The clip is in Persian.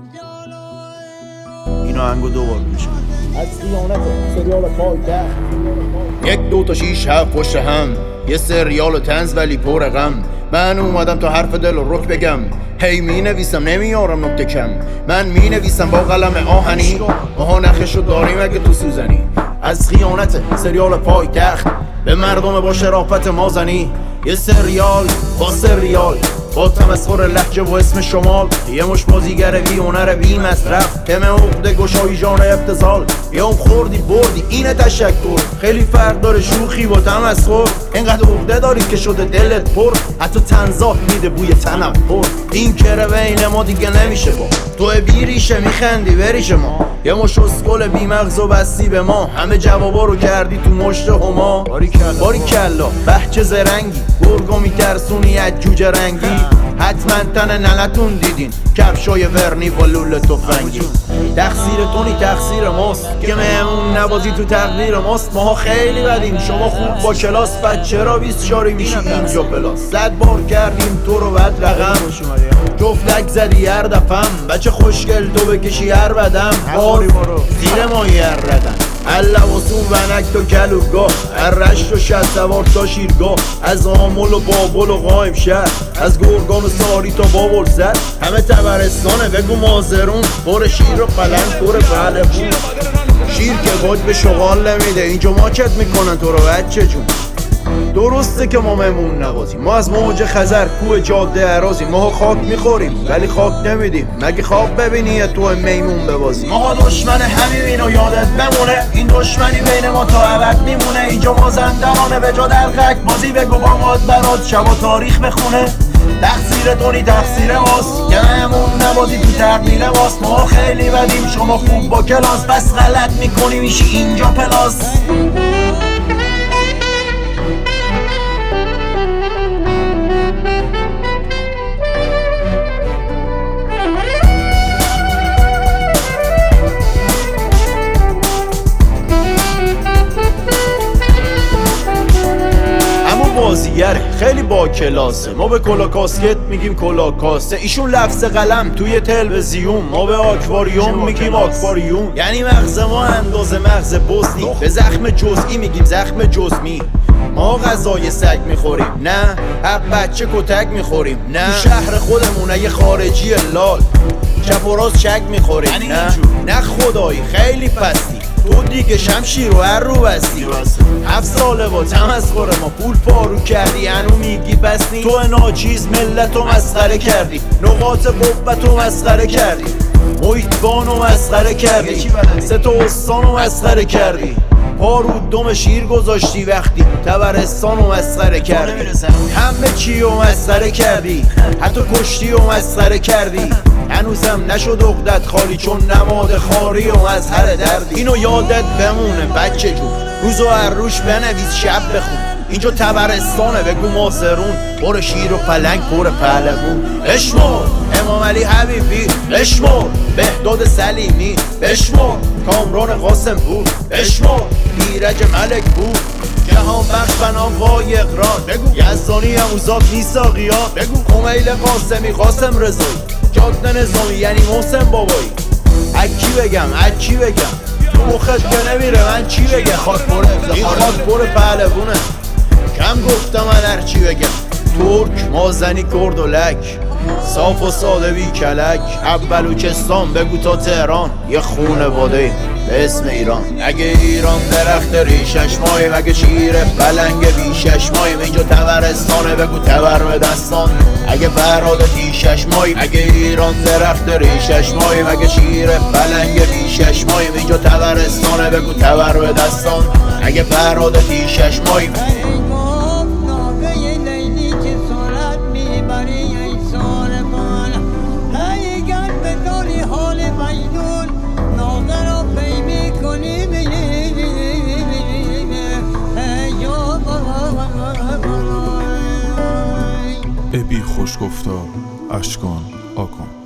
اینو هنگو دوبار میشه از خیانت سریال پایتخت 1 2 تا 6 7 پشت هم یه سریال و طنز ولی پر غم. من اومدم تا حرف دل و رک بگم. هی می نویسم نمیارم نکته کم. من می نویسم با قلم آهنی. ماها نخشو داریم اگه تو سوزنی. از خیانت سریال پایتخت به مردم با شرافت ما زنی. یه سریال با سریال با تمسخر لهجه و اسم شمال. یه مش بازیگر بی هنر بی مصرف کم عقده گشایی ژانر ابتذال. یه اون خوردی بردی اینه تشکر. خیلی فرق داره شوخی با تمسخر. اینقدر عقده داری که شده دلت پر. حتی تنزات میده بوی تنفر. این کره بین ما دیگه نمیشه با تو بی ریشه میخندی بریش ما. یه مش اسکل بی مغز و بستی به ما. همه جوابا رو کردی تو مشت هما. باریکلا بهچه زرنگی گرگو میترسونی از جوجه رنگی. حتما تن ننتون دیدین کفشای ورنی و لوله تفنگی. تقصیر تونی تقصیر ماست که مهمون نبازی تو تقدیر ماست. ماها خیلی بدیم شما خوب با کلاس. بعد چرا 24 میشی اینجا پلاس. 100 بار کردیم تو رو بد رقم. جفتک زدی هر دفم. بچه خوشگل تو بکشی هر بدم. زیر مایی هر ردن اللواسون ونک تا کلوگاه. هر رشت و شد سوار تا شیرگاه. از آمل و بابل و قایم شهر. از گرگان و ساری تا بابل زد. همه تبرستانه بگو مازرون. پر شیر و پلنگ پر بله بود. شیر که باج به شغال نمیده. اینجا ماچت میکنن تو رو بچه جون. درسته که ما مهمون نوازیم. ما از موج خزر کوه جاده عراضیم. ما خاک میخوریم ولی خاک نمیدیم. مگه خواب ببینی تو میمون ببازی. ما دشمن همین و یادت بمونه. این دشمنی بین ما تا ابد میمونه. اینجا مازندرانه به جا دلقک بازی. بگو با ماد برات شب و تاریخ بخونه. تقصیر تونی تقصیر ماست که مهمون نوازی تو تقدیر ماست. ما خیلی بدیم شما خوب با کلاس. پس غلط میکنی میشی اینجا پلاس. بازیگره خیلی با کلاسه. ما به کلا کاسکت میگیم کلا کاسه. ایشون لفظ قلم توی تلویزیون. ما به آکواریوم میگیم آکواریوم. یعنی مغز ما اندازه مغز بزنی. به زخم جزئی میگیم زخم جزمی. ما غذای سگ میخوریم نه. حق بچه کتک میخوریم نه. تو شهر خودمونه یه خارجی لال چپ و راست چک میخوریم نه خدایی خیلی پستی. تو دیگه شمشیر و هر رو بستی. 7 ساله با تمسخر ما پول پارو کردی. هنو میگی بسنی. تو ناچیز ملتو مسخره کردی. نقاط قوتو مسخره کردی. محیطبانو مسخره کردی. 3 تا استانو مسخره کردی. پارو دم شیر گذاشتی وقتی تبرستانو مسخره کردی. همه چی رو مسخره کردی. حتی کشتی رو مسخره کردی. هنوزم نشد عقدت خالی چون نماد خاری و مظهر دردی. اینو یادت بمونه بچه جون. روزو هر روش بنویس شب بخون. اینجا تبرستانه بگو مازرون. پر شیر و پلنگ پر پهلوون. بشمر امام علی حبیبی. بشمر بهداد سلیمی. بشمر کامران قاسم بود. بشمر ایرج ملک بود. جهان بخش بنام وای اقرار. بگو یزدانی اموزاد میساقیان. بگو خمیل قاسمی قاسم رضایی. جاده نظامی یعنی محسن بابایی. اکی بگم اکی بگم تو مخت که نمیره من چی بگم. این خاک پر پهلوونه. کم گفتم من هر چی بگم. ترک مازنی کرد و لک. صاف و ساده بی کلک. بلوچستان بگو تا تهران. یه خونواده به اسم ایران. اگه ایران درخت ریشش ماییم. اگه شیر پلنگ بیشش ماییم. اینجا تبرستانه بگو تبر به دستان. اگه فراد تیشش ماییم. اگه ایران درخت ریشش ماییم. اگه شیر پلنگ بیشش ماییم. اینجا تبرستانه بگو تبر به دستان. اگه فراد تیشش ماییم. ابی خوش گفتار اشکان آکن.